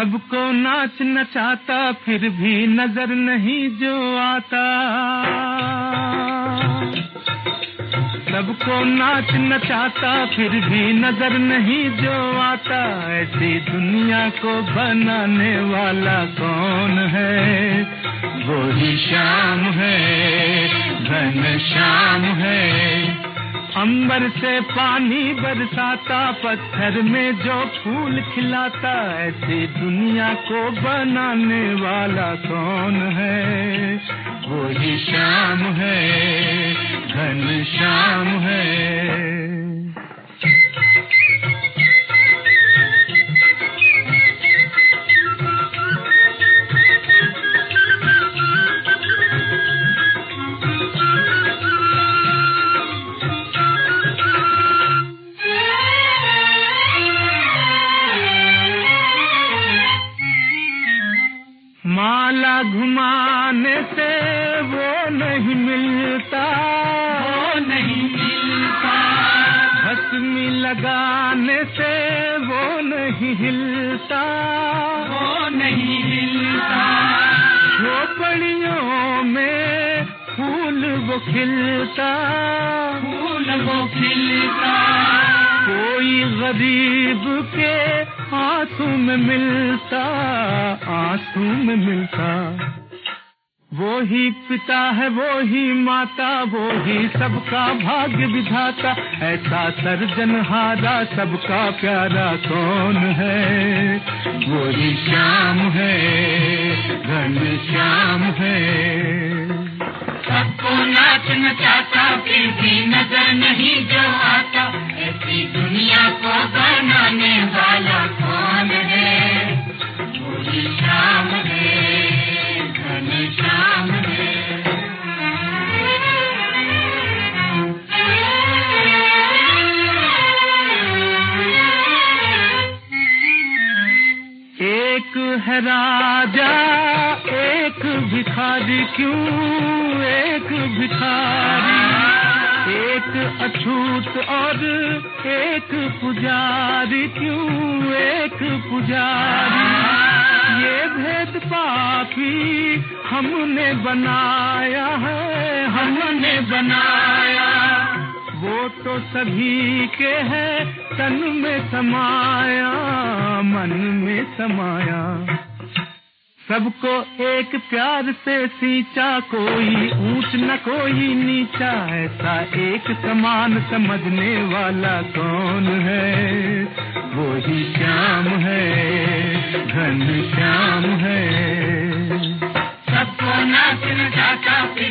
सबको नाच नचाता फिर भी नजर नहीं जो आता, सबको नाच नचाता फिर भी नजर नहीं जो आता। ऐसी दुनिया को बनाने वाला कौन है? वो ही श्याम है, घनश्याम है। अंबर से पानी बरसाता, पत्थर में जो फूल खिलाता। ऐसी दुनिया को बनाने वाला कौन है? वो ही श्याम है, घनश्याम है। माला घुमाने से वो नहीं मिलता, वो नहीं मिलता। भस्मी लगाने से वो नहीं हिलता, वो नहीं हिलता। झोपड़ियों में फूल वो खिलता, फूल वो खिलता। कोई गरीब के आंसू में मिलता, आंसू में मिलता। वो ही पिता है, वो ही माता, वो ही सबका भाग्य विधाता। ऐसा सर्जनहारा सबका प्यारा कौन है? वो ही श्याम है, घनश्याम है। सबको नाच नचाता फिर भी नजर नहीं जो आता। ऐसी दुनिया को बनाने वाला कौन है? वो ही श्याम है, घनश्याम है। एक है राजा एक भिखारी, क्यों एक भिखारी? एक अछूत और एक पुजारी, क्यों एक पुजारी? ये भेद पापी हमने बनाया है, हमने बनाया। वो तो सभी के है तन में समाया, मन में समाया। सबको एक प्यार से सींचा, कोई ऊंच न कोई नीचा। ऐसा एक समान समझने वाला कौन है? वो ही श्याम है, घनश्याम है। सबको नाच नचाता